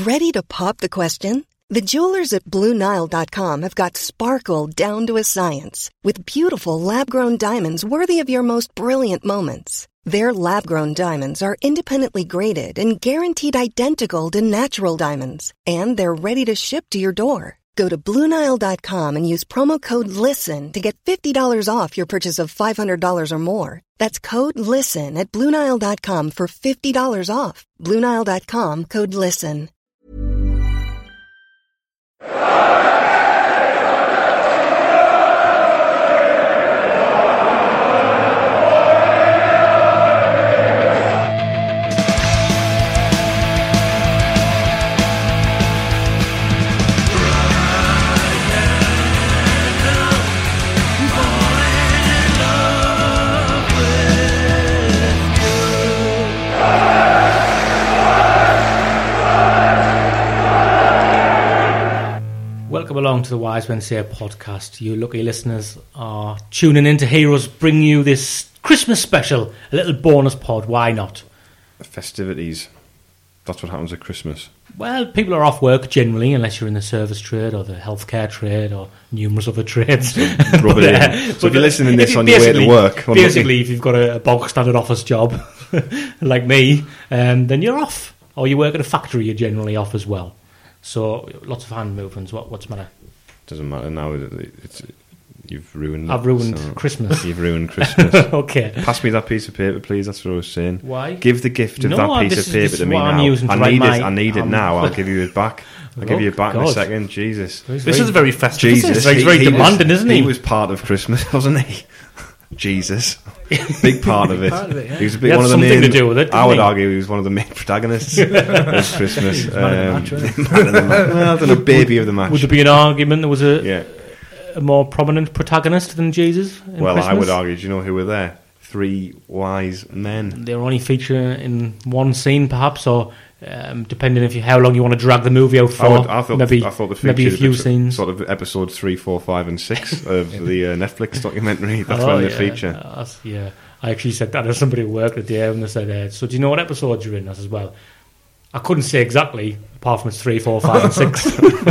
Ready to pop the question? The jewelers at BlueNile.com have got sparkle down to a science with beautiful lab-grown diamonds worthy of your most brilliant moments. Their lab-grown diamonds are independently graded and guaranteed identical to natural diamonds, and they're ready to ship to your door. Go to BlueNile.com and use promo code LISTEN to get $50 off your purchase of $500 or more. That's code LISTEN at BlueNile.com for $50 off. BlueNile.com, code LISTEN. Welcome along to the Wise Men Say podcast. You lucky listeners are tuning in to hear us bring you this Christmas special, a little bonus pod. Why not? Festivities. That's what happens at Christmas. Well, people are off work generally, unless you're in the service trade or the healthcare trade or numerous other trades. Rub it in. So if you're listening to this on your way to work... Basically, if you've got a bog standard office job, like me, then you're off. Or you work at a factory, you're generally off as well. So, lots of hand movements. What's the matter? Doesn't matter now. You've ruined it. I've ruined Christmas. You've ruined Christmas. Okay. Pass me that piece of paper, please. That's what I was saying. Why? Give the gift of that piece of paper to me now. I need it now. I'll give you it back. I'll give you it back in a second. Jesus. This is very festive. Jesus. He's very demanding, isn't he? He was part of Christmas, wasn't he? Jesus. Big part of it. Yeah. He was one of the main, to do with it, I would argue he was one of the main protagonists of Christmas. Man of the match. Well, I don't know, baby of the match. Would there be an argument there was a more prominent protagonist than Jesus in Christmas? I would argue, do you know who were there? 3 wise men. They were only featured in one scene, perhaps, or depending how long you want to drag the movie out for. I thought the maybe a few scenes. Sort of episodes 3, 4, 5 and 6 of the Netflix documentary. That's when they feature. I actually said that to somebody who worked at the air and they said, so do you know what episode you're in? I said, well, I couldn't say exactly, apart from it's 3, 4, 5 and 6.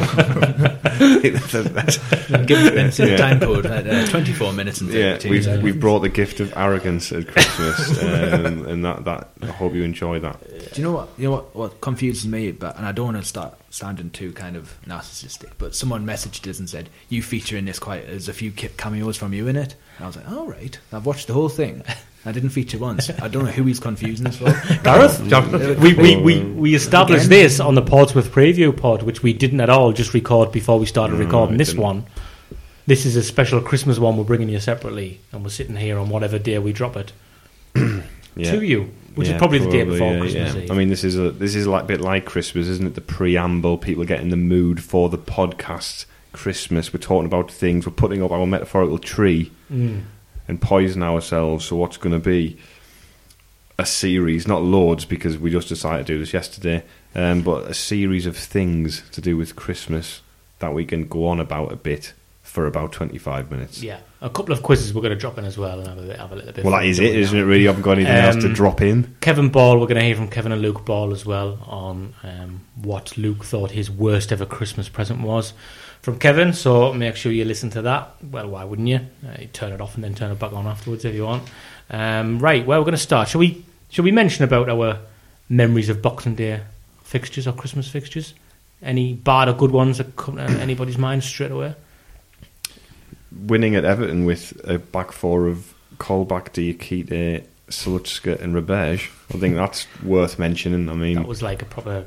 Give it a time code at 24 minutes and 30. We've brought the gift of arrogance at Christmas, and that I hope you enjoy that. Do you know what? You know what confuses me, and I don't want to start sounding too kind of narcissistic, but someone messaged us and said you feature in this quite. There's a few cameos from you in it, and I was like, all right, I've watched the whole thing. I didn't feature once. I don't know who he's confusing us for. Gareth, we established this on the Portsmouth preview pod, which we didn't at all just record before we started recording this one. This is a special Christmas one we're bringing you separately, and we're sitting here on whatever day we drop it to you, which is probably the day before Christmas Eve. I mean, this is like a bit like Christmas, isn't it? The preamble, people get in the mood for the podcast. Christmas, we're talking about things, we're putting up our metaphorical tree. And poison ourselves. So what's going to be a series, not loads because we just decided to do this yesterday, but a series of things to do with Christmas that we can go on about a bit for about 25 minutes. Yeah, a couple of quizzes we're going to drop in as well and have a little bit. Well, that is it, isn't it? Really, I haven't got anything else to drop in. Kevin Ball, we're going to hear from Kevin and Luke Ball as well on what Luke thought his worst ever Christmas present was from Kevin, so make sure you listen to that. Well, why wouldn't you? You turn it off and then turn it back on afterwards if you want. Right, well, we're going to start. Shall we mention about our memories of Boxing Day fixtures or Christmas fixtures? Any bad or good ones that come to anybody's mind straight away? Winning at Everton with a back four of Colback, Diakite, Sluchka and Rebej. I think that's worth mentioning. I mean, that was like a proper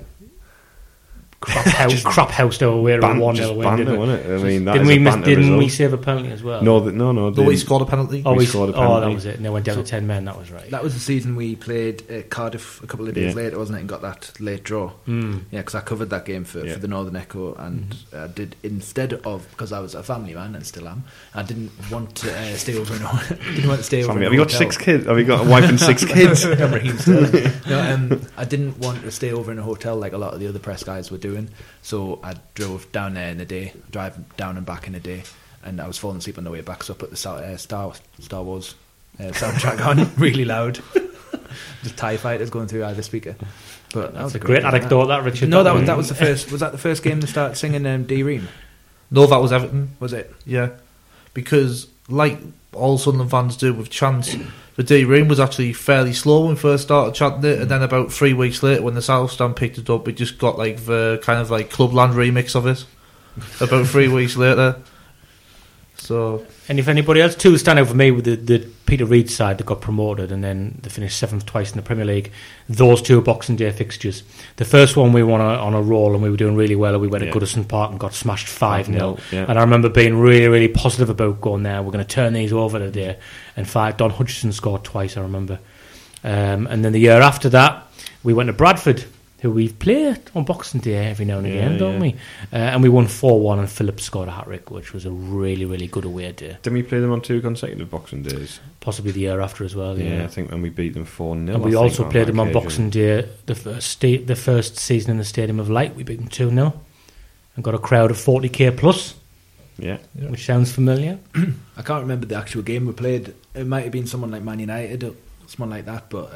crap house to away 1-0 win, didn't it? I mean, didn't we save a penalty as well? No. We scored a penalty. We scored a penalty. That was it. And they went down to 10 men. That was right. That was the season we played at Cardiff a couple of days later, wasn't it? And got that late draw. Yeah, because I covered that game for the Northern Echo, and I did, instead of, because I was a family man and still am, I didn't want to stay over in a hotel. Have you got 6 kids? Have you got a wife and 6 kids? No, I didn't want to stay over in a hotel like a lot of the other press guys were doing. So I drove down there in the day, drive down and back in the day, and I was falling asleep on the way back, so I put the Star Wars soundtrack on really loud. Just TIE fighters going through either speaker. But that That's was a great game, anecdote, that, Richard. No, one. that was the first. Was that the first game to start singing D-Ream? No, that was Everton. Was it? Yeah, because like all Sunderland fans do with chants, the D-Ream was actually fairly slow when we first started chanting it, and then about 3 weeks later, when the South Stand picked it up, we just got like the kind of like Clubland remix of it. About 3 weeks later. So, And if anybody else, two stand out for me with the Peter Reid side that got promoted and then they finished 7th twice in the Premier League. Those two Boxing Day fixtures. The first one we won on a roll and we were doing really well. We went to Goodison Park and got smashed 5-0. Yeah. And I remember being really, really positive about going there. We're going to turn these over today. And Don Hutchison scored twice, I remember. And then the year after that, we went to Bradford, who we've played on Boxing Day every now and again, don't we? And we won 4-1 and Phillips scored a hat-trick, which was a really, really good away day. Didn't we play them on 2 consecutive Boxing Days? Possibly the year after as well, yeah. I think when we beat them 4-0. And we also played them on Boxing Day, the first season in the Stadium of Light. We beat them 2-0 and got a crowd of 40k plus, which sounds familiar. I can't remember the actual game we played. It might have been someone like Man United or someone like that, but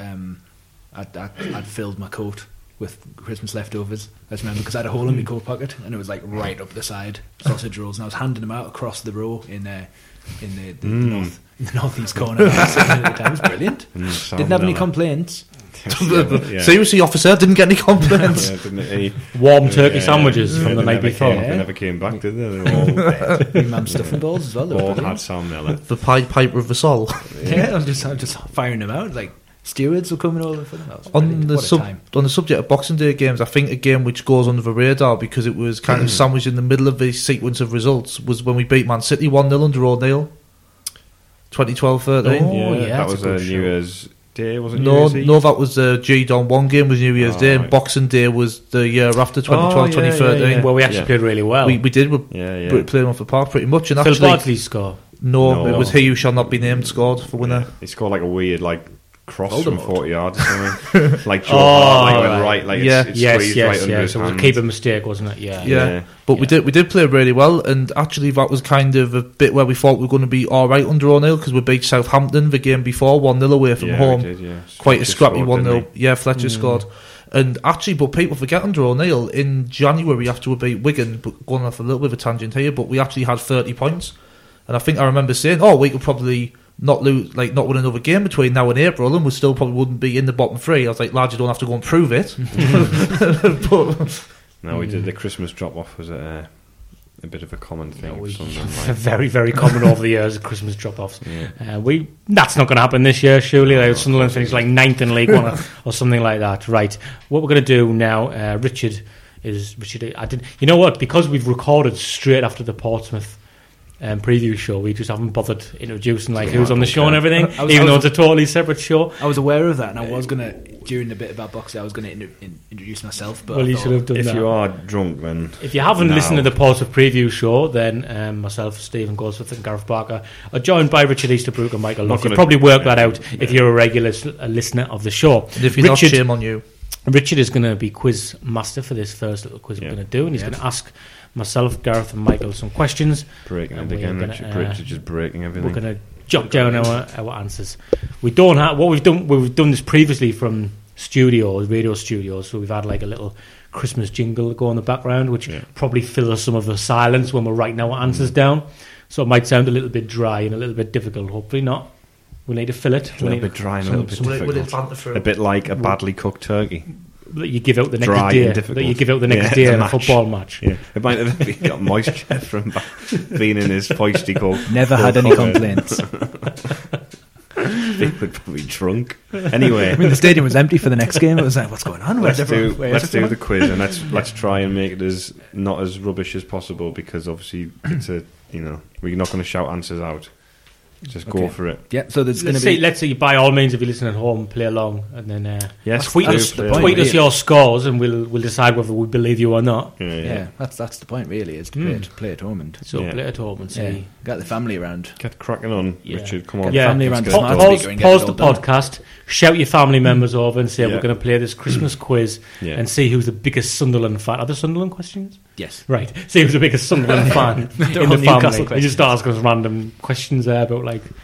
I'd filled my coat with Christmas leftovers. I just remember because I had a hole in my coat pocket and it was like right up the side, sausage rolls, and I was handing them out across the row in the northeast corner. It was brilliant. Didn't have any complaints. Seriously, officer, didn't get any complaints. Warm turkey sandwiches from the night before. They never came back, did they? They were all stuffing balls as well. all had salmonella. The Pied Piper of the Soul. Yeah, I'm just firing them out like. Stewards were coming over for them. On the subject of Boxing Day games, I think a game which goes under the radar because it was kind of sandwiched in the middle of the sequence of results was when we beat Man City 1-0 under O'Neill, 2012-13. Oh, yeah, that was a New Year's Day, wasn't it? No, that was the G-Don 1 game was New Year's Day, and Boxing Day was the year after 2012-2013. Well, we actually played really well. We did. We played him off the park pretty much. And Phil actually, Bardsley score? No, it was He Who Shall Not Be Named scored for winner. He scored like a weird cross from 40 yards or something. Like Joe Hart, went right, it squeezed right under his so it was a hand. keeper mistake, wasn't it? Yeah. But we did play really well, and actually that was kind of a bit where we thought we were going to be all right under O'Neill because we beat Southampton the game before 1-0 away from home. We did, Quite a scrappy 1-0. Yeah, Fletcher scored. And actually, but people forget under O'Neill in January after we beat Wigan, but going off a little bit of a tangent here, but we actually had 30 points, and I think I remember saying, we could probably not lose, not win another game between now and April, and we still probably wouldn't be in the bottom 3. I was like, lads, you don't have to go and prove it. We did. The Christmas drop-off was a bit of a common thing. Very, very common over the years, Christmas drop-offs. That's not going to happen this year, surely. Sunderland finished 9th in League One or something like that. Right, what we're going to do now, Richard, you know what, because we've recorded straight after the Portsmouth preview show, we just haven't bothered introducing who's on the show and everything, even though it's a totally separate show. I was aware of that, and I was going to, during the bit about boxing, I was going to introduce myself. But you should have done that. If you are drunk, then if you haven't listened to the Portsmouth preview show, then myself, Stephen Goldsmith, and Gareth Barker are joined by Richard Easterbrook and Michael Love. You've probably worked that out if you're a regular listener of the show. And if you're not, shame on you. Richard is going to be quiz master for this first little quiz we're going to do, and he's going to ask myself, Gareth, and Michael some questions. Breaking it again, Richard just breaking everything. We're going to jot down our answers. We don't have what we've done. We've done this previously from radio studios. So we've had a little Christmas jingle go in the background, which probably fills some of the silence when we're writing our answers down. So it might sound a little bit dry and a little bit difficult. Hopefully not. We need to fill it. A little bit dry and a little bit difficult. A bit like a badly cooked turkey. That you give out the next day. That you give out the next day in a football match. Yeah, it might have got moisture from being in his feisty coat. Never had any complaints. They were probably drunk. Anyway, the stadium was empty for the next game. It was like, what's going on? Let's do the quiz, and let's try and make it as not as rubbish as possible, because obviously we're not going to shout answers out. Just go for it. Yeah. So there's going to be. Let's say by all means, if you listen at home, play along, and then tweet us your scores, and we'll decide whether we believe you or not. Yeah. That's the point, really, is to play at home and play at home and see. Get the family around. Get cracking on, Richard. Come on. Get the family around. Pause the podcast. Shout your family members over and say we're going to play this Christmas quiz and see who's the biggest Sunderland fan. Are there Sunderland questions? Yes. Right. See who's the biggest Sunderland fan in the family. You just ask us random questions there about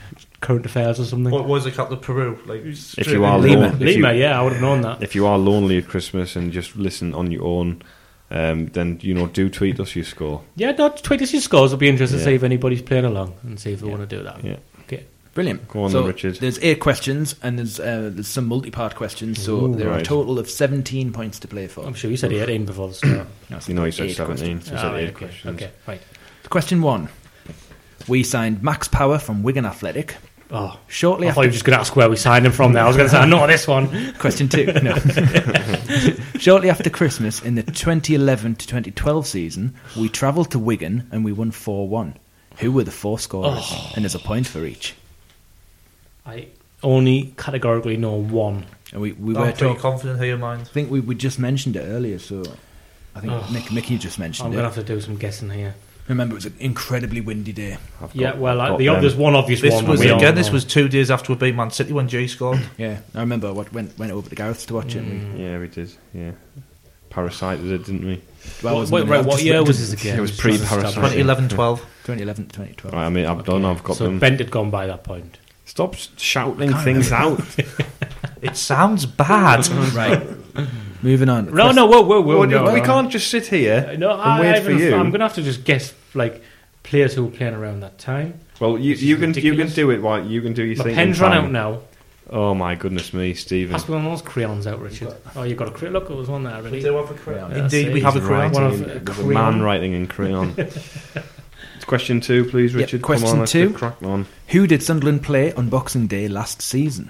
current affairs or something. What was the capital of Peru? Like, If you are Lima. Lima, yeah, I would have known that. If you are lonely at Christmas and just listen on your own, then do tweet us your score. Yeah, no, tweet us your scores. It'll be interesting to Yeah. see if anybody's playing along and see if they want to do that. Yeah. Okay. Brilliant. Go on so then, Richard. There's 8 questions, and there's some multi-part questions, so Ooh, there are a right. total of 17 points to play for. I'm sure you said 18 before the start. No, it's You know, you said 8 17. questions. You said 8 right, questions. Okay, right. Question 1. We signed Max Power from Wigan Athletic. Oh, Shortly I thought after you were just going to ask where we signed him from there. I was going to say, I know this one. Question 2. No. Shortly after Christmas, in the 2011 to 2012 season, we travelled to Wigan and we won 4-1. Who were the 4 scorers? And there's a point for each. I only categorically know one. And we I'm were pretty talking. confident here, mind. I think we just mentioned it earlier, so I think Mickey just mentioned I'm it. going to have to do some guessing here. Remember, it was an incredibly windy day. There's one obvious This one. was we all again. This know. was 2 days after we beat Man City when Jay scored. Yeah, I remember went over to Gareth's to watch it. And Yeah, we did. Yeah. Parasited it, didn't we? What year was this again? It was pre-Parasite. 2011-12. 2011 to 2012. Right, I mean, I've got so them. Bent had gone by that point. Stop shouting things out. It sounds bad. Right. Moving on. No, whoa. Well, no, we no. can't just sit here No, and wait for you. I'm going to have to just guess like players who were playing around that time. Well, you This is can ridiculous. do it while you can do your My thing. pen's run out now. Oh my goodness me, Stephen. Pass me one of those crayons out, Richard. Oh, you've got a crayon. Look, there was one there already. Crayon. Indeed, we have a crayon. One of There's a crayon. man writing in crayon. Question 2, please, Yep, Richard. question Come on, let's 2. get cracking on. Who did Sunderland play on Boxing Day last season?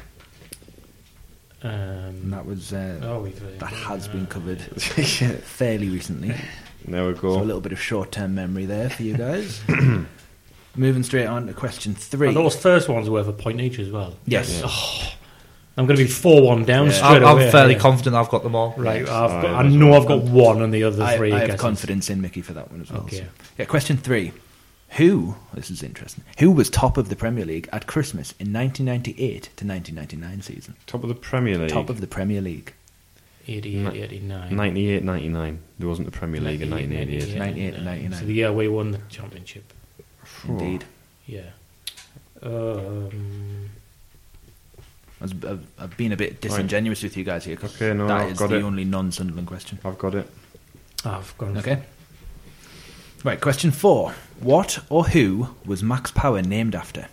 And that was that has been covered fairly recently. There we go. So a little bit of short-term memory there for you guys. Moving straight on to question 3. And those first ones were worth a point each as well. Yes. Yeah. Oh, I'm going to be 4-1 down Yeah. straight I'm away. fairly yeah. confident I've got them all. Right, Alright, I that's know right. I've got one on the other I 3. have guesses. confidence in Mickey for that one as well. Okay. So. Yeah, question 3. This is interesting. Who was top of the Premier League at Christmas in 1998 to 1999 season? Top of the Premier League. Top of the Premier League. 88, 89. 98, 99. There wasn't a Premier League in 1988. 98 and 99. So the year we won the championship. Indeed. Yeah. I've been a bit disingenuous with you guys here. 'Cause Okay, no, that I've is got the it. only non-Sunderland question. I've got it. I've gone. Okay. Right, question 4. What or who was Max Power named after?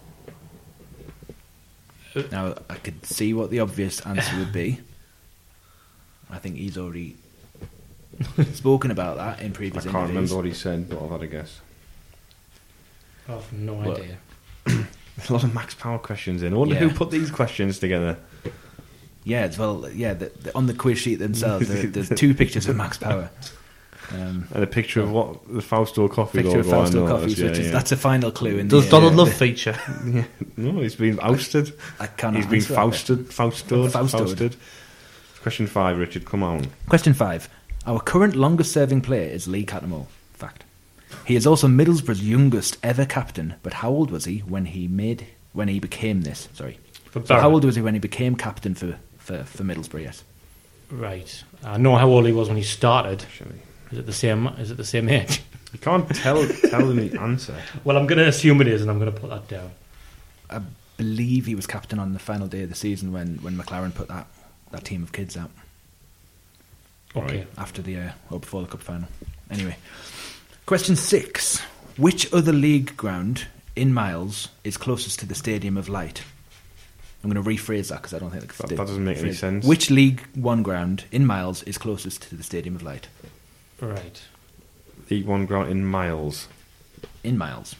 Now, I could see what the obvious answer would be. I think he's already spoken about that in I previous can't interviews. remember what he said, but I've had a guess. I've no What? idea. There's a lot of Max Power questions in. I wonder Yeah. who put these questions together. Yeah, on the quiz sheet themselves, there's 2 pictures of Max Power. And a picture of what the Fausto coffee Picture of logo. I Fausto know Coffees, that, which is yeah. that's a final clue. In Does the, Donald Love feature? No, he's been ousted. I cannot He's been answer that. Fausted. Question 5, Richard, come on. Question 5. Our current longest-serving player is Lee Cattermole. Fact. He is also Middlesbrough's youngest ever captain. But how old was he when he became this? Sorry. So how old was he when he became captain for Middlesbrough? Yes. Right. I know how old he was when he started. Actually, Is it the same age? you can't tell them the answer. Well, I'm going to assume it is, and I'm going to put that down. I believe he was captain on the final day of the season when McLaren put that team of kids out Okay. Right. after or before the cup final. Anyway, question 6. Which other league ground in miles is closest to the Stadium of Light? I'm going to rephrase that because I don't think That doesn't make any sense. Which League One ground in miles is closest to the Stadium of Light? Right. League One ground in miles. In miles.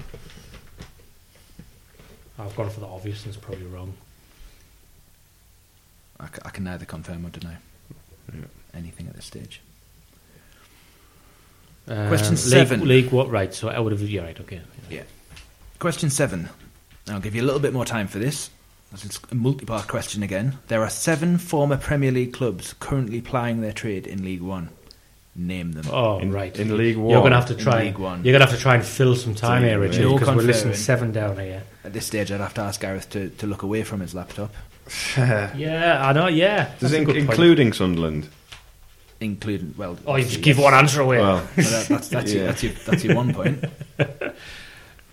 I've gone for the obvious and it's probably wrong. I can neither confirm or deny anything at this stage. Question 7. League what? Right, so out of... Yeah, right, okay. Yeah. Question 7. I'll give you a little bit more time for this. It's a multi-part question again. There are 7 former Premier League clubs currently plying their trade in League One. Name them. Oh, In- right. in League You're going to One. have to try... League One. You're going to have to try and fill some time here, Richard, No because we're listing conferring. 7 down here. At this stage, I'd have to ask Gareth to look away from his laptop, Yeah, I know, yeah. Does That's a it good point. including Sunderland? including... Well, Oh, you just give one answer away. Well, that's your 1 point.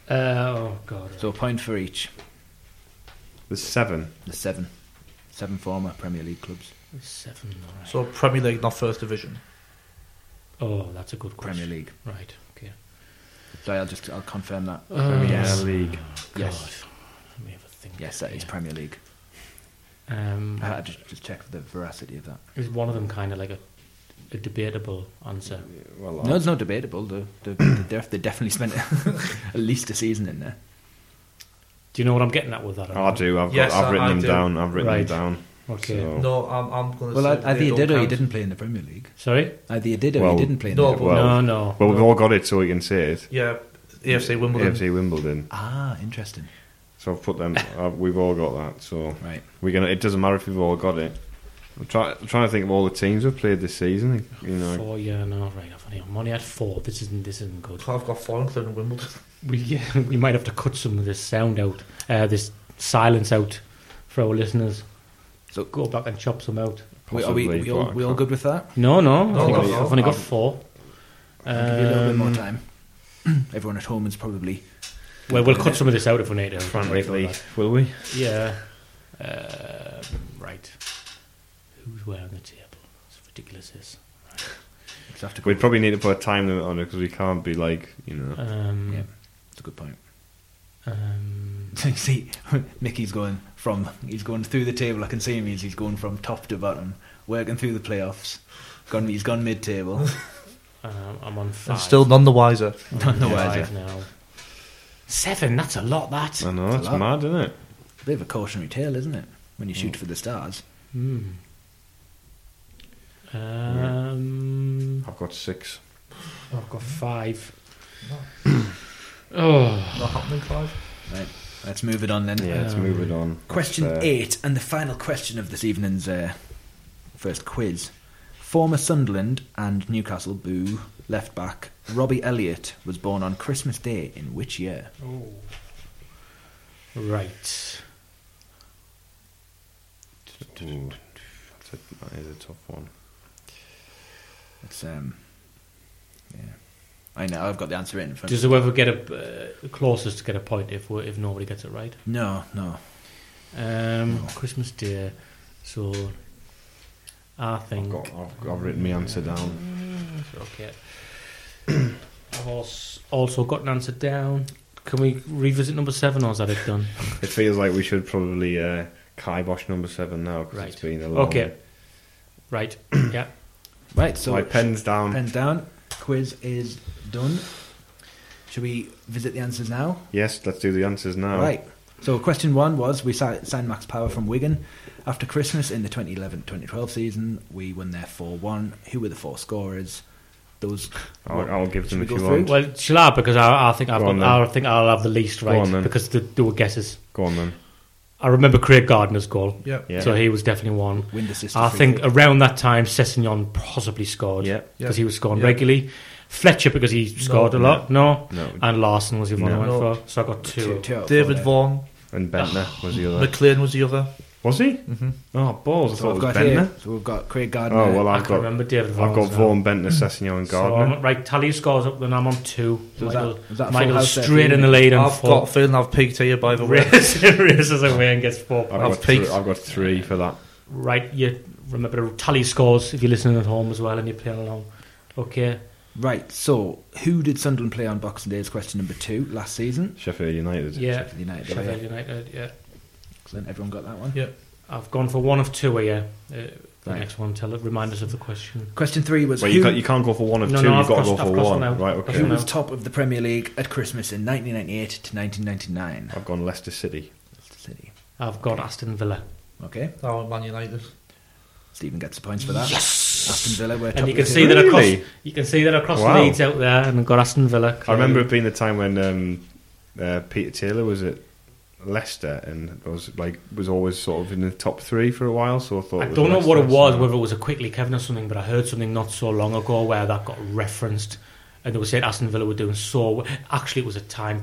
Oh God. So a point for each. There's 7. The 7 former Premier League clubs. 7. Right. So Premier League, not First Division. Oh, that's a good question. Premier League. Right. Okay. So I'll confirm that. Premier League. Yes. God. Let me have a think. Yes, that is Premier League. I had to just check the veracity of that. Is one of them kind of like a debatable answer? Well, No, it's not debatable. They definitely spent at least a season in there. Do you know what I'm getting at with that? or I not? do. I've Yes, written I them do. down. I've written Right. them down. Okay. So- No, I'm going to Well, say either you they did don't or you count. didn't play in the Premier League. Sorry? Either you did or Well, you didn't play in no, the but- Premier League. Well- No. Well, we've all got it, so we can say it. Yeah, AFC Wimbledon. AFC Wimbledon. Ah, interesting. So I've put them. We've all got that. So Right. we're gonna. It doesn't matter if we've all got it. I'm trying to think of all the teams we've played this season. You know, 4, yeah, no, right. I'm only at 4. This isn't good. I've got 4 including Wimbledon. We might have to cut some of this sound out, this silence out for our listeners. So Go back and chop some out. we possibly, all but I can't. good with that? No. No, I've only got I've- 4. I'll give you a little bit more time. Everyone at home is probably... Well, we'll cut some of this out if we need to. frantically, will we? Yeah. Right. Who's wearing the table? It's ridiculous. This. Just have to We'd probably need to put a time limit on it because we can't be like, you know. Yeah, that's a good point. Um, See, Mickey's going through the table. I can see him. He's going from top to bottom, working through the playoffs. He's gone mid-table. I'm on 5. And still none the wiser. None the Yeah, wiser. 5 now. 7. That's a lot. That. I know It's that's a lot. mad, isn't it? Bit of a cautionary tale, isn't it? When you shoot for the stars. I've got 6. I've got 5. Oh. Not happening, Clive. Right, let's move it on then. Yeah, let's move it on. Question That's, 8, and the final question of this evening's first quiz. Former Sunderland and Newcastle Boo left back Robbie Elliott was born on Christmas Day in which year? Right. Ooh, that is a tough one. It's yeah. I know, I've got the answer in front Does of me. whoever get closest to get a point if nobody gets it right? No. Christmas Day. So I think. I've written my answer down. Okay. I've also got an answer down. Can we revisit number 7 or is that it done? It feels like we should probably kibosh number 7 now because Right. it's been a long. Okay. Right. Yeah. Right, so My pen's down. Pens down. Quiz is done. Should we visit the answers now? Yes, let's do the answers now. Right. So question 1 was, we signed Max Power from Wigan. After Christmas in the 2011-2012 season, we won there 4-1. Who were the 4 scorers? Those. I'll give them Should if we you go through? want. Well, shall I? Because I think Go on, then. think I'll have the least Go right on, then. because there were guesses. Go on then. I remember Craig Gardner's goal. Yep. Yeah. So he was definitely one. Wind assist. I think around that time, Sessegnon possibly scored Yeah. because he was scoring Yeah. regularly. Fletcher because he scored a lot. No. No. And Larson was the one I went No. for. So I got 2. Two out of David 4 Vaughan. And Bentner was the other. McLean was the other. Was he? Mm-hmm. Oh, balls! I So thought I've it got was here. Bentner. So we've got Craig Gardner. Oh well, I I've can't got. remember David I've Vaughan. got Vaughan, Bentner, Sessegnon, and So Gardner. I'm, right, tally scores up, then I'm on 2. So is Michael, that full Michael's house there straight for in you? the lead on I've 4. got a feeling I've peaked here, by the way. Races away and gets 4 I've points. got peaked. I've got 3 for that. Right, you remember to tally scores if you're listening at home as well and you're playing along. Okay. Right, so who did Sunderland play on Boxing Day is question number 2 last season? Sheffield United. Yeah. Sheffield United. Sheffield United, yeah. Excellent, everyone got that one? Yeah. I've gone for one of 2 here. The Right. next one, remind us of the question. Question 3 was Well, who, you can't go for one of No, 2. no, You've got to go I've for crossed one. one out. Right. I've Okay. who no. was top of the Premier League at Christmas in 1998 to 1999? I've gone Leicester City. City. I've got Aston Villa. Okay, I went Man United. Stephen gets the points for that. Yes! Aston Villa were top And you of can the see table. that across. Really? You can see that across Wow. Leeds out there, and I've got Aston Villa. I remember it being the time when Peter Taylor was at Leicester and was always sort of in the top 3 for a while. So I thought I it was don't know what it Leicester, was, so- whether it was a Quickly Kevin or something, but I heard something not so long ago where that got referenced, and they were saying Aston Villa were doing so. Actually, it was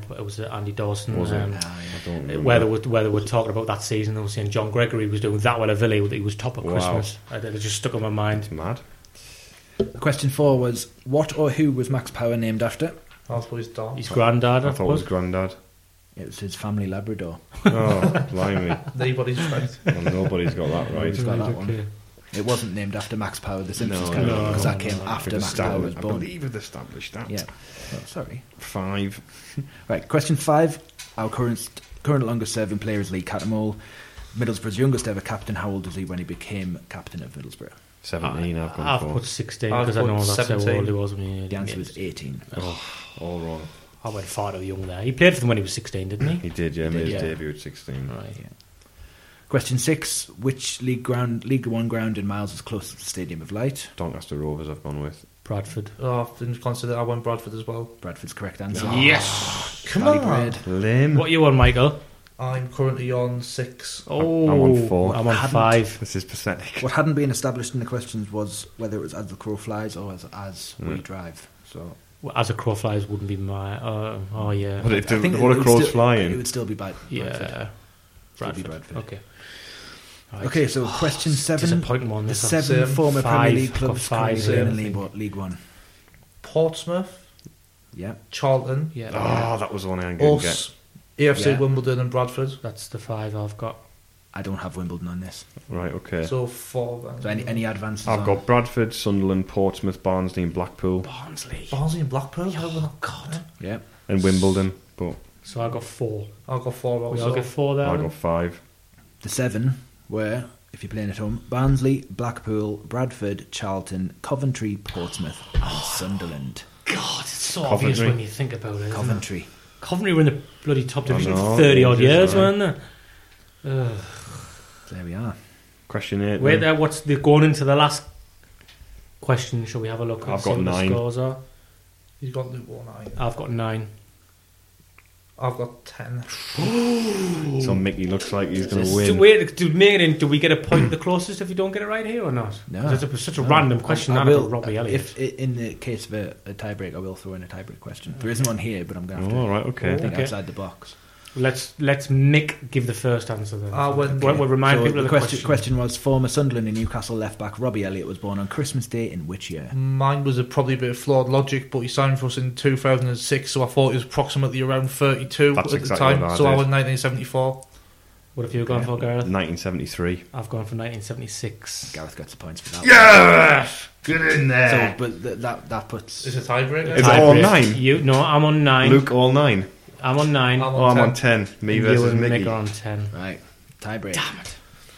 Andy Dawson. Was it? Ah, yeah. I don't remember. Where they were talking about that season, they were saying John Gregory was doing that well at Villa, that he was top at Wow. Christmas. It just stuck in my mind. It's mad. Question 4 was, what or who was Max Power named after? I'll put his dog. His granddad. I thought it was Grandad. It was his family Labrador. Oh, blimey. Nobody's right. Well, nobody's got that right. Nobody's got that one. It wasn't named after Max Power, the Simpsons No, character, no, because that no, came no. after Max Power was I born. believe we've established that. Yeah. Oh, sorry. 5. Right, question 5. Our current longest serving player is Lee Cattermole. Middlesbrough's youngest ever captain. How old was he when he became captain of Middlesbrough? 17 I've gone I've for. put 16 I've because I put know that's 17. how old he was when he The answer was 18. Oh, all wrong. I went far too young there. He played for them when he was 16, didn't he? He did, yeah. Made his yeah. debut at 16. Right. Yeah. Question 6. Which League One ground in miles is closest to the Stadium of Light? Doncaster Rovers I've gone with. Bradford. Oh, I didn't consider I went Bradford as well. Bradford's correct answer. Yes! Come Valley on. Parade. Lame. What you on, Michael? I'm currently on 6. Oh, I'm on 4. I'm on Hadn't- 5. This is pathetic. What hadn't been established in the questions was whether it was as the crow flies or as we drive. So Well, as a crow flies wouldn't be my. Oh, yeah. What, if I think what it a would crow's still- flying? It would still be Bradford. Yeah. Still be Bradford. Okay. Right. Okay, so question 7. Disappointing one. The This 7 Same. former 5. Premier League I've got clubs 5 currently playing in same. League One. Portsmouth, Yeah. Charlton, Yeah. Oh, that was the one I didn't get. us, AFC Yeah. Wimbledon and Bradford. That's the 5 I've got. I don't have Wimbledon on this. Right, okay. So 4 then. So any advances? I've on? got Bradford, Sunderland, Portsmouth, Barnsley and Blackpool. Barnsley. Barnsley and Blackpool. Oh, God. Yeah. And Wimbledon. But So I got 4. I've got 4 We also. all get 4 there. I then? got 5. The 7 were, if you're playing at home, Barnsley, Blackpool, Bradford, Charlton, Coventry, Portsmouth, and Sunderland. God, it's so Coventry. obvious when you think about it. isn't it? Coventry. Coventry were in the bloody top division know, for 30 odd ages, years, right. weren't they? Ugh. There we are. Question 8. Wait then. there, what's the going into the last question? Shall we have a look and I've see got what 9. the scores are? He's got Luke 9. I've got 9. I've got 10. So Mickey looks like he's going to So win. wait, do we get a point the closest if you don't get it right here or not? No. 'Cause it's such a random question. I Not will, about Robbie Elliott. if in the case of a tiebreak, I will throw in a tiebreak question. There isn't one here, but I'm going to have Oh, to right, okay. think Okay. outside the box. Let's Mick give the first answer then. We'll remind So people of the question. question was, former Sunderland and Newcastle left-back Robbie Elliott was born on Christmas Day in which year? Mine was probably a bit of flawed logic, but he signed for us in 2006, so I thought he was approximately around 32 That's at exactly the time. what I So I did. went 1974. What have you gone for, Gareth? 1973. I've gone for 1976. Gareth gets the points for that. Yes! Get in So, there! but that puts. Is it tiebreaker? Is it all Tiebreak. 9? No, I'm on 9. Luke, all 9. I'm on 9. I'm Oh, I'm on 10. 10. Me And versus you and Mickey. Mick are on 10. Right, tiebreak. Damn it.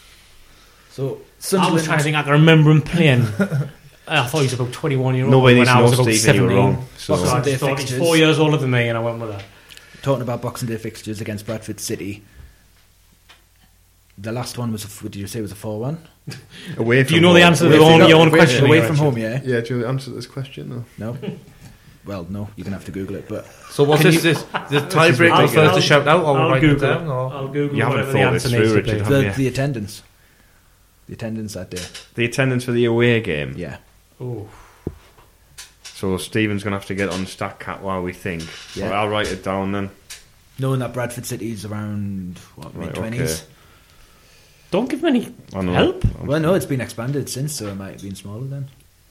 So I was Sunderland. trying to think I can remember him playing. I thought he was about 21-year-old Nobody when needs I to know, was about Stephen, you 17. were wrong. So, So I Day just thought he's fixtures. 4 years older than me and I went with that. Talking about Boxing Day fixtures against Bradford City. The last one was, what did you say, was a 4-1? away Do from you know the home. answer to Away your own from- question? Away here, from Richard? home, yeah? Yeah, do you answer this question though? No? Well, no, you're going to have to Google it, but So what's Can this? you- The tiebreaker I'll- first I'll- to shout out, or I'll write it Google down? it. Or? I'll Google You haven't whatever the thought answer this needs through, to be. Richard, have you? the attendance. The attendance that day. The attendance for the away game. Yeah. Ooh. So Stephen's going to have to get on StatCat while we think. Yeah. Right, I'll write it down then. Knowing that Bradford City's around, what, Right, mid-20s? okay. Don't give me any I know. help. Well, no, it's been expanded since, so it might have been smaller then.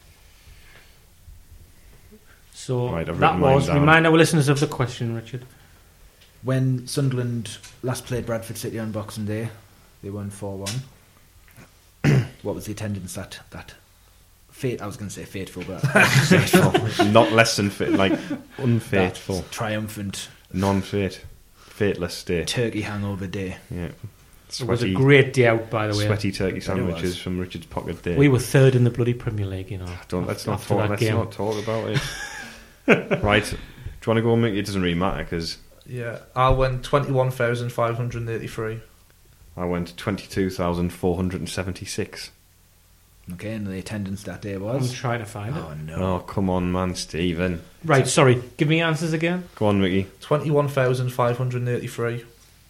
So Right, I've that written mine was, down. remind our listeners of the question, Richard. When Sunderland last played Bradford City on Boxing Day, they won 4-1. What was the attendance that I was going to say fateful, but Not less than fit, like unfaithful, that triumphant non-fate, fateless day. turkey hangover day. Yeah, It was a sweaty, great day out, by the way. sweaty turkey it sandwiches was. from Richard's pocket day. We were third in the bloody Premier League, you know. Let's not after talk. that Let's game. not talk about it. Right? Do you want to go, Mick? It doesn't really matter because Yeah, I went 21,583. I went 22,476. Okay, and the attendance that day I'm was. trying to find it. Oh no! Oh, come on, man, Stephen. Right, sorry. Give me answers again. Go on, Mickey. 21,583.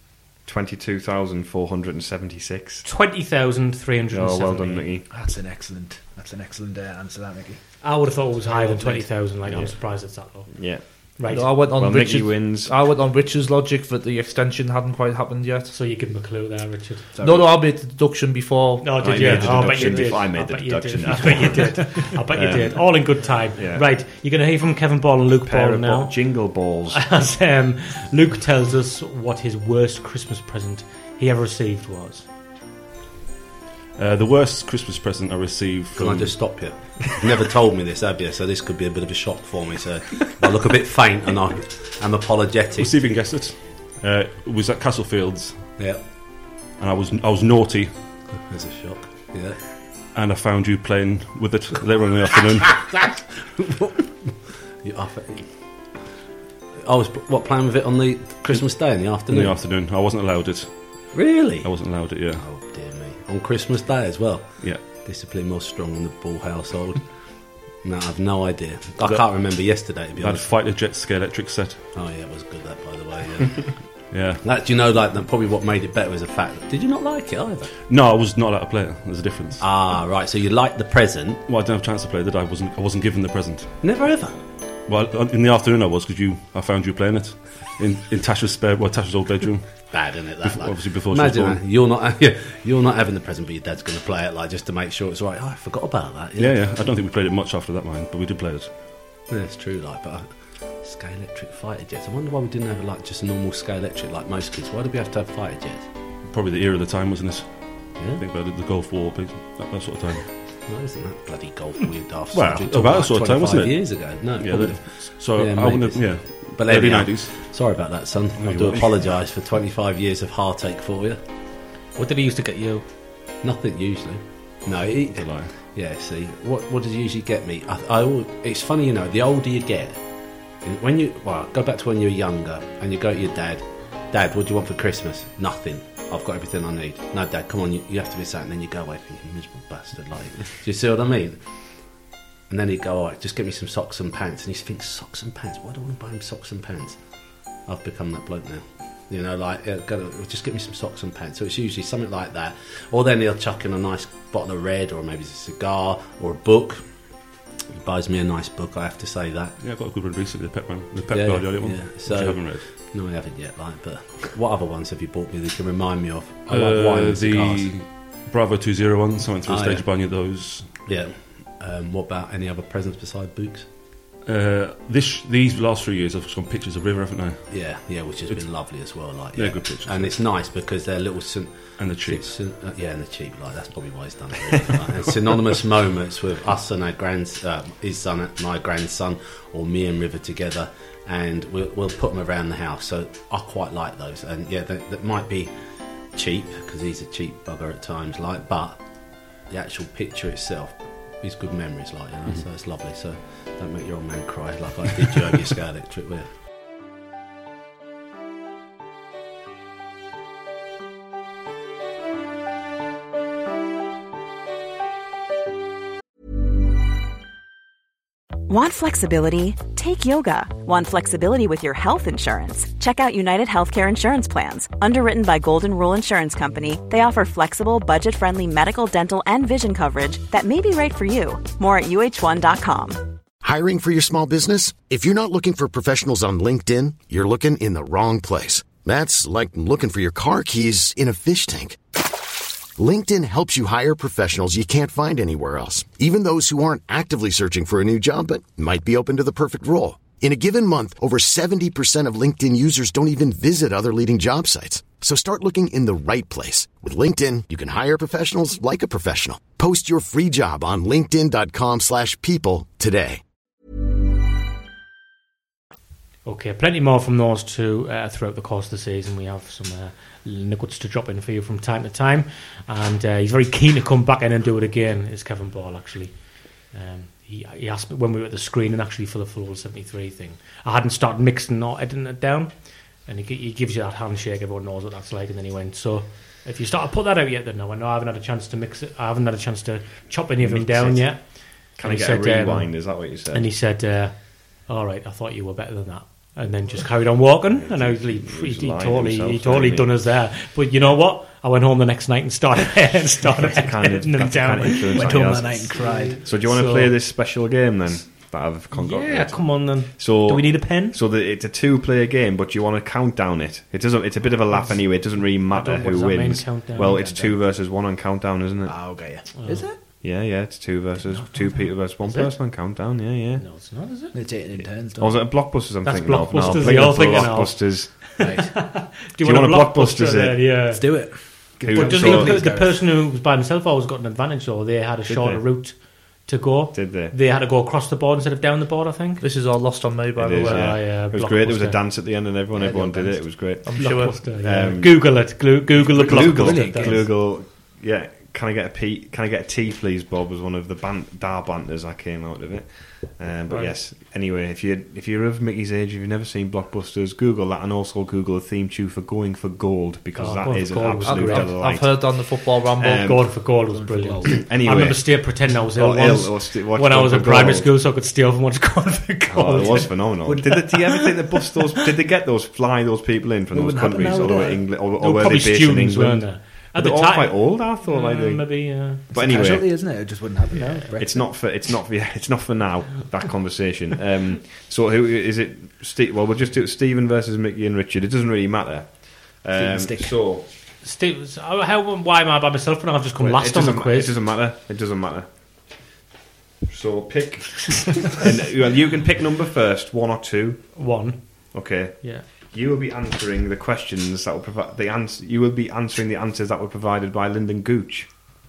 22,476. 20,370. Oh, well done, Mickey. That's an excellent answer, that Mickey. I would have thought it was higher than Well played. 20,000. Like, I'm Yeah. surprised it's that low. Yeah. Right. I went on Mickey wins. I went on Richard's logic that the extension hadn't quite happened yet. So you give him a clue there, Richard. No, I made the deduction before. No, did I you? made the I bet you deduction did. before I made the deduction. I bet you did. I bet you did. All in good time. Yeah. Right, you're going to hear from Kevin Ball and Luke Ball now. Jingle balls. As Luke tells us what his worst Christmas present he ever received was. The worst Christmas present I received from... Can I just stop you? You've never told me this, have you? So this could be a bit of a shock for me. So I look a bit faint and I'm apologetic. We'll see if you can guess it. It was at Castlefields, Yeah, and I was naughty, there's a shock. Yeah. and I found you playing with it later on in the afternoon. I was playing with it on the Christmas day in the In afternoon. the afternoon, I wasn't allowed it. Really? I wasn't allowed it. Yeah, Oh dear me! On Christmas day as well. yeah. Discipline was strong in the Ball household. No, I've no idea. I can't remember yesterday to be I had honest. Fighter Jet Scale-Electric set. Oh yeah, it was good that by the way. Yeah. Yeah. That, do you know, like probably what made it better was the fact. Did you not like it either? No, I was not allowed to play it. There's a difference. Ah, right. So you liked the present? Well, I didn't have a chance to play it, did I? I wasn't given the present. Never ever. Well, in the afternoon I was, because I found you playing it in Tasha's old bedroom. Bad, isn't it? That, like, Obviously before imagine she was that. born. You're not having the present, but your dad's going to play it, like just to make sure it's right. Oh, I forgot about that. Yeah. I don't think we played it much after that, mind, but we did play it. Yeah, it's true. Like, but Scale Electric fighter jets. I wonder why we didn't have like just a normal Scale Electric like most kids. Why did we have to have fighter jets? Probably the era of the time, wasn't it? Yeah. I think about it, the Gulf War, that sort of time. No, isn't that bloody golf weird daft? Well, subject? about that Like sort of time, wasn't it? 25 years ago. No, Yeah, probably. so Yeah, I wouldn't maybe. have, But there early we are. 90s. Sorry about that, son. I you do were. apologise for 25 years of heartache for you. What did he used to get you? Nothing usually. No, It's a lie. yeah. See, what does he usually get me? It's funny, you know. The older you get, when you go back to when you were younger, and you go to your dad. Dad, what do you want for Christmas? Nothing. I've got everything I need. No, Dad, come on. You have to be sat, and then you go away thinking, miserable bastard. Like, do you see what I mean? And then he'd go, all right, just get me some socks and pants. And you think, socks and pants? Why do I want to buy him socks and pants? I've become that bloke now. You know, like, just get me some socks and pants. So it's usually something like that. Or then he'll chuck in a nice bottle of red, or maybe it's a cigar, or a book. He buys me a nice book, I have to say that. Yeah, I got a good one recently, the Pep Yeah, Guardiola one, yeah. which So- I haven't read. No, I haven't yet, but what other ones have you bought me that you can remind me of? I like wine and cigars. The Bravo 201, so I went through a Oh, stage yeah. buying you those. Yeah. What about any other presents beside books? These last 3 years I've just got pictures of River, haven't I? Yeah, which has been lovely as well. Like, They're good pictures. and it's nice because they're little. And the cheap. And the cheap. Like, that's probably why he's done it. Really. Like, and synonymous moments with us and his son, and my grandson, or me and River together, and we'll put them around the house. So I quite like those. And yeah, that might be cheap because he's a cheap bugger at times. Like, but the actual picture itself is good memories. Like, you know, so it's lovely. So don't make your old man cry like I did you over your Scale Electric with it. Want flexibility? Take yoga. Want flexibility with your health insurance? Check out United Healthcare Insurance Plans. Underwritten by Golden Rule Insurance Company, they offer flexible, budget-friendly medical, dental, and vision coverage that may be right for you. More at uh1.com. Hiring for your small business? If you're not looking for professionals on LinkedIn, you're looking in the wrong place. That's like looking for your car keys in a fish tank. LinkedIn helps you hire professionals you can't find anywhere else, even those who aren't actively searching for a new job but might be open to the perfect role. In a given month, over 70% of LinkedIn users don't even visit other leading job sites. So start looking in the right place. With LinkedIn, you can hire professionals like a professional. Post your free job on linkedin.com/people today. Okay, plenty more from those two throughout the course of the season. We have some nuggets to drop in for you from time to time, and he's very keen to come back in and do it again. Is Kevin Ball actually? He asked me when we were at the screening actually for the full 73 thing. I hadn't started mixing or editing it down, and he gives you that handshake. Everyone knows what that's like, and then he went, so if you start to put that out yet, then no, I know I haven't had a chance to mix it. I haven't had a chance to chop any of them down yet. Can I get a rewind? Is that what you said? And he said, all right, I thought you were better than that. And then just carried on walking, and I was like, he totally done us there. But you know what? I went home the next night and started editing them down. Went home that night and cried. So do you want to play this special game then? that I've concocted. Yeah, come on then. So do we need a pen? So it's a 2-player game, but you want to count down it. It doesn't. It's a bit of a laugh anyway. It doesn't really matter what who does that mean, wins. countdown? Well, it's 2 versus 1 on countdown, isn't it? Oh, okay. Is it? Yeah, it's 2 versus 2 people versus 1 Is it? person on countdown. Yeah. No, it's not, is it? They're taking in turns. Or was it a Blockbusters? I'm That's thinking of. No, Blockbusters, I'm thinking you're of thinking of. Blockbusters. Right. Do you want a Blockbuster then? Yeah. Let's do it. But does the person who was by himself always got an advantage, or they had a shorter they? route to go? Did they? They had to go across the board instead of down the board, I think. This is all lost on me, by It the is, way. yeah. It was great. There was a dance at the end, and everyone did it. It was great. I'm sure. Blockbuster, yeah. Um, Google it. Google the Blockbuster. Google. Yeah. Can I get a tea, please, Bob? Was one of the Dar banters I came out of it. But Right. yes. Anyway, if you're of Mickey's age, if you've never seen Blockbusters, Google that, and also Google a theme tune for Going for Gold, because that Going is for an Gold was absolute great. delight. I've heard on the football ramble. Going for Gold was brilliant. Anyway. I remember still pretending I was ill Or once ill, or watch when I was Going in for primary Gold. school, so I could steal from what's Going for Gold. Oh, it was phenomenal. Do you ever think they bust those? Did they get fly those people in from It those wouldn't happen countries, or now, were would it? England, They or were were they probably based in students, weren't England? they? But At the they're all time, quite old, I thought. Like they, maybe. but Casualty, anyway, isn't it? It just wouldn't happen now. it's not for now. That conversation. So who is it? Well, we'll just do it. Stephen versus Mickey and Richard. It doesn't really matter. Stick. So Steve, why am I by myself when I've just come last on the quiz? It doesn't matter. It doesn't matter. So pick, and well, you can pick number first, 1 or 2. 1. Okay. Yeah. You will be answering the questions that will provide the answer. You will be answering the answers that were provided by Lyndon Gooch,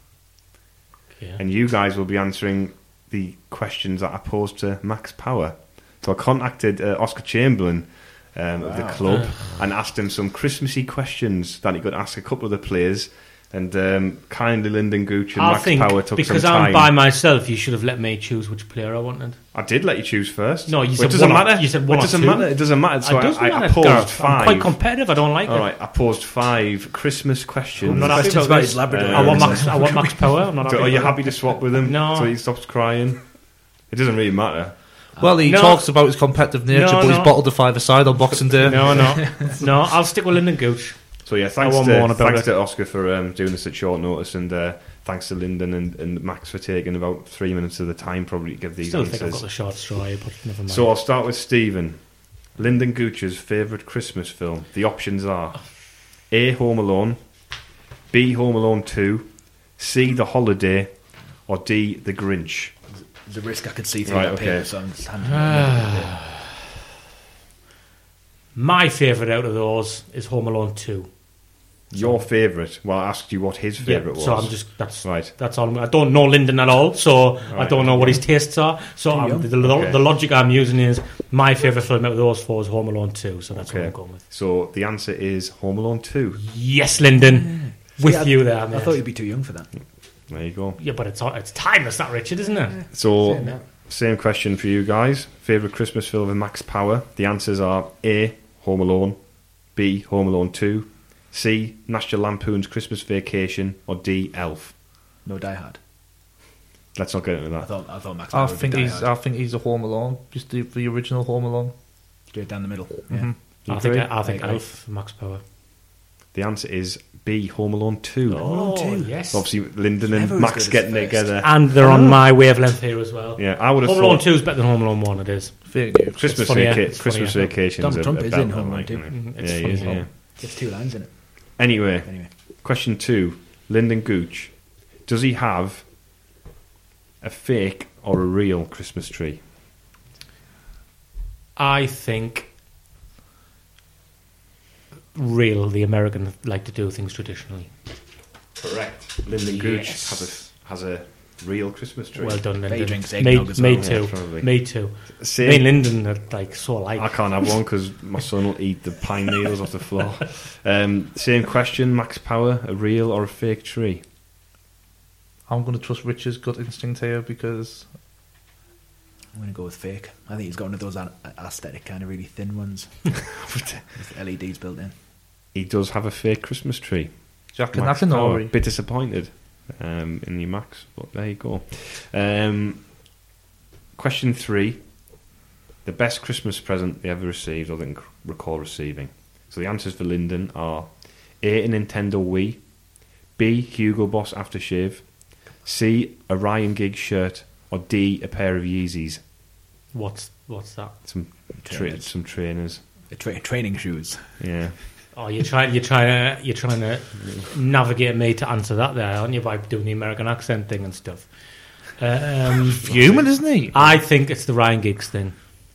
Yeah. and you guys will be answering the questions that I posed to Max Power. So I contacted Oscar Chamberlain of the club and asked him some Christmassy questions that he could ask a couple of the players. And kindly Lyndon Gooch and I Max think Power took because some time. I'm by myself, you should have let me choose which player I wanted. I did let you choose first. No, you Well, said it doesn't one or- matter. you said one It or doesn't two. matter. It doesn't matter. So It does I matter, posed Gareth. 5. I'm quite competitive. I don't like All it. right, I posed 5 Christmas questions. I'm not happy Questions about about this. his Labrador. I want Max Power. I'm not So happy are you about happy to swap with him? No. So he stops crying. It doesn't really matter. Well, he No. talks about his competitive nature, No, but he's no. bottled the 5-a-side on Boxing Day. it. No. I'll stick with Lyndon Gooch. So yeah, thanks I want more about it. to Oscar for doing this at short notice, and thanks to Lyndon and Max for taking about 3 minutes of the time probably to give these Still think I've got answers. the short straw here, but never mind. So I'll start with Stephen. Lyndon Gooch's favourite Christmas film. The options are A. Home Alone, B. Home Alone 2, C. The Holiday, or D. The Grinch. There's a risk I could see through Right, that okay. paper, so I'm just handing it. My favourite out of those is Home Alone 2. Your favourite? Well, I asked you what his favourite was. So I'm just that's Right. That's all. I don't know Lyndon at all, so I Right, don't know what his tastes are. So young. the logic I'm using is my favourite film out of those 4 is Home Alone 2. So that's what Okay. I'm going with. So the answer is Home Alone 2. Yes, Lyndon, with See, you there. I mate. thought you'd be too young for that. There you go. Yeah, but it's timeless, that Richard, isn't it? So, Saying that. same question for you guys. Favourite Christmas film with Max Power? The answers are A. Home Alone, B. Home Alone 2, C. National Lampoon's Christmas Vacation, or D. Elf. No Die Hard. Let's not get into I that. thought Max. I Power would be think Die he's. Hard. I think he's a Home Alone, just the original Home Alone. Straight down the middle. Yeah. Mhm. You I think agree? agree. Elf, Max Power. The answer is B. Home Alone 2. Oh, 2. yes. Obviously, Lyndon and Never as Max good as getting the it first. together. And they're on my wavelength here as well. Yeah, I would have Home Alone thought 2 is better than Home Alone 1, it is. Fair use. Christmas, funnier, vaca- it's Christmas funnier. Vacation's Donald a Trump is belt, in Home Alone like, 2. isn't it? Mhm, it's Yeah, he funny is, film. yeah. Just 2 lines in it. Anyway, Anyway. question 2. Lyndon Gooch. Does he have a fake or a real Christmas tree? I think the American like to do things traditionally. Correct. Lyndon Gooch Yes. has a real Christmas tree. Well done, He Lyndon. drinks eggnog as well. Me Yeah, too. probably. Me too. Same- Me and Lyndon are like so alike. I can't have one because my son will eat the pine needles off the floor. Same question, Max Power, a real or a fake tree? I'm going to trust Richard's gut instinct here because I'm going to go with fake. I think he's got one of those aesthetic kind of really thin ones with LEDs built in. He does have a fake Christmas tree. Jack and Max Nakanori. Power. Bit disappointed in your Max, but there you go. Question 3. The best Christmas present they ever received or they can recall receiving. So the answers for Lyndon are A. A Nintendo Wii, B. Hugo Boss aftershave, C. A Ryan Giggs shirt, or D. A pair of Yeezys. What's that? Some trainers. Training shoes. Yeah. Oh, you're trying to navigate me to answer that there, aren't you? By doing the American accent thing and stuff. Human, isn't he? I think it's the Ryan Giggs thing.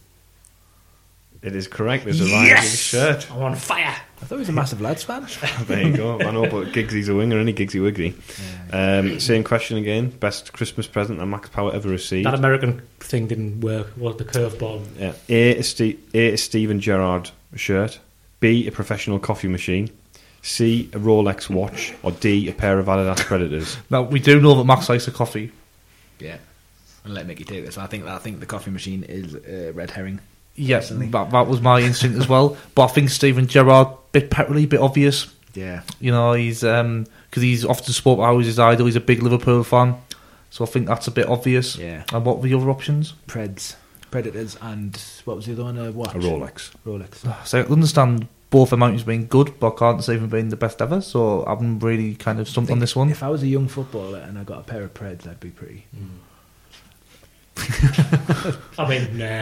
It is correct. There's a Ryan Giggs shirt. I'm on fire. I thought he was a massive Lads fan. There you go. I know, but Giggsy's a winger, isn't he? Giggsy Wiggly. Same question again. Best Christmas present that Max Power ever received. That American thing didn't work. What, the curveball? Yeah. A Steven Gerrard shirt. B, a professional coffee machine. C, a Rolex watch. Or D, a pair of Adidas Predators. Now, we do know that Max likes a coffee. Yeah. I'll let Mickey take this. I think the coffee machine is red herring. Yes, that was my instinct as well. But I think Steven Gerrard, bit petrolly, bit obvious. Yeah. You know, he's because he's often spoke about how he's his idol. He's a big Liverpool fan, so I think that's a bit obvious. Yeah. And what were the other options? Predators, and what was the other one? A watch. A Rolex. So I understand both amounts being good, but I can't say them being the best ever. So I'm really kind of stumped on this one. If I was a young footballer and I got a pair of Preds, I'd be pretty. I mean, nah.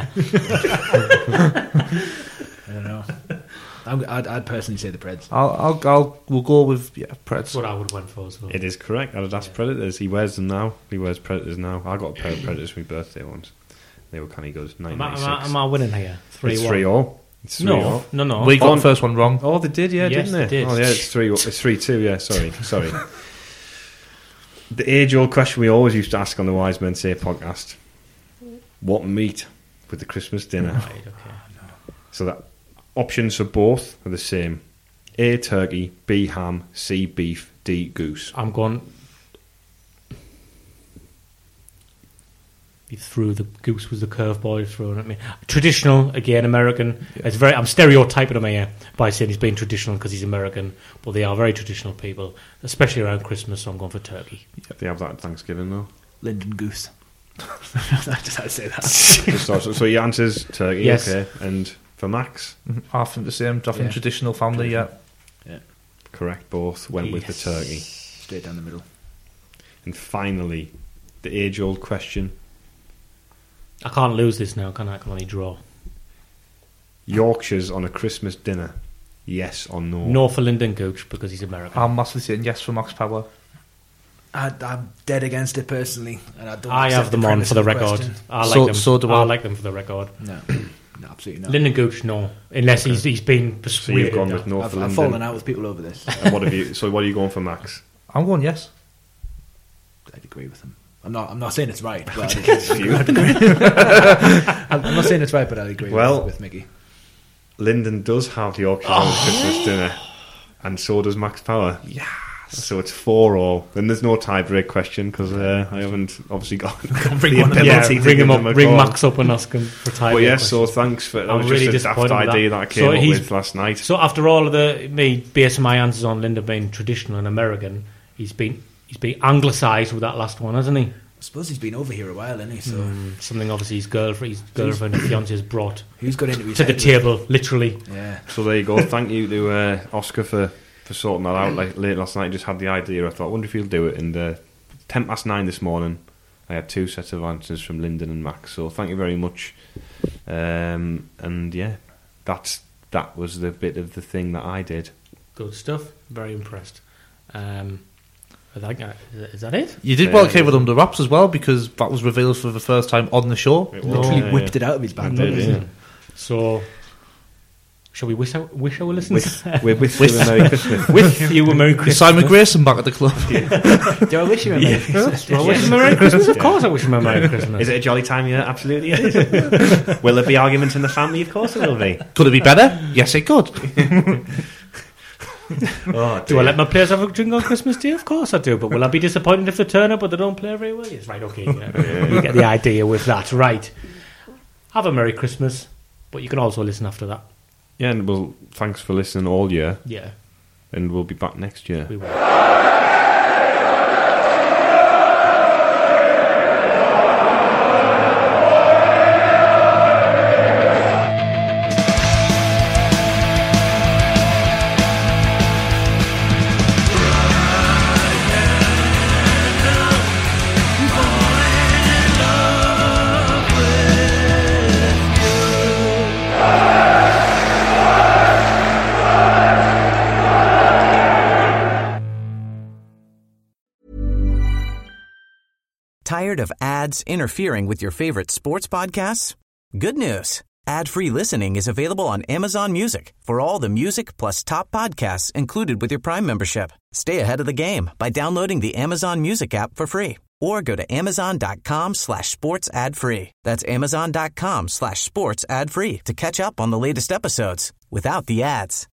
I don't know. I'd personally say the Preds. We'll go with Preds. That's what I would have went for as well. It is correct. Adidas Predators. He wears them now. He wears Predators now. I got a pair of Predators for my birthday once. They were kind of good. 1996. Am I winning here? 3-1. It's 3-0. It's 3-0. No. We got the first one wrong. Oh, they did, yeah, Yes, didn't they? they did. Oh, yeah, it's 3. It's 3-2. Yeah, sorry. The age-old question we always used to ask on the Wise Men Say podcast: what meat with the Christmas dinner? Right, okay. So that options for both are the same: A, turkey; B, ham; C, beef; D, goose. I'm going. You threw the goose was the curveball you're throwing at me. Traditional again, American. Yeah. It's very. I'm stereotyping him here by saying he's being traditional because he's American, but they are very traditional people, especially around Christmas. So I'm going for turkey. Yeah, they have that at Thanksgiving though. Linden goose. I just had to say that. So your answer's turkey, yes. Okay. And for Max? I think the same. I think traditional family, yeah. Correct, both went with the turkey. Straight down the middle. And finally, the age-old question. I can't lose this now, can I? I can only draw. Yorkshires on a Christmas dinner, yes or no? No for Lyndon Gooch because he's American. I'm massively saying yes for Max Power. I'm dead against it personally, and I don't. I have them on for the record. I like them. So do I. I like them for the record. No, absolutely not. Lyndon Gooch, no, unless he's been persuaded. So you've gone with no for Lyndon. I've fallen out with people over this. And what are you going for, Max? I'm going yes. I'd agree with him. I'm not saying it's right, but I'd agree. I'm not saying it's right, but I'd agree with Mickey. Lyndon does have the Yorkshire on his Christmas dinner, and so does Max Power. Yeah. So it's 4-4. Then there's no tie-break question because I haven't obviously got ring him up, ring Max up and ask him for tie-break. Well, yes. So thanks for. That was really just a daft idea that I came up with last night. So after all of me basing my answers on Lyndon being traditional and American, he's been anglicised with that last one, hasn't he? I suppose he's been over here a while, hasn't he? So something obviously his girlfriend and fiance has brought who's got into to the table, literally. Yeah. So there you go. Thank you to Oscar for sorting that out. Like late last night, just had the idea. I thought, I wonder if he'll do it. And 9:10 this morning, I had 2 sets of answers from Lyndon and Max. So thank you very much. And yeah, that was the bit of the thing that I did. Good stuff. Very impressed. Is that it? You did well keep it under wraps as well because that was revealed for the first time on the show. Literally whipped it out of his bag. So, shall we wish our listeners? With you a Merry Christmas. With you a Merry Christmas. Simon Grayson back at the club. Do I wish you a Merry Christmas? Do I wish him a Merry Christmas? Of course I wish him a Merry Christmas. Is it a jolly time? Yeah, absolutely it is. Will there be arguments in the family? Of course there will be. Could it be better? Yes, it could. Do I let my players have a drink on Christmas Day? Of course I do. But will I be disappointed if they turn up but they don't play very well? Yes, right, okay. Yeah. You get the idea with that. Right. Have a Merry Christmas, but you can also listen after that. Yeah, and well, thanks for listening all year. Yeah. And we'll be back next year. We will. Tired of ads interfering with your favorite sports podcasts? Good news. Ad-free listening is available on Amazon Music for all the music plus top podcasts included with your Prime membership. Stay ahead of the game by downloading the Amazon Music app for free or go to amazon.com/sports ad free. That's amazon.com/sports ad free to catch up on the latest episodes without the ads.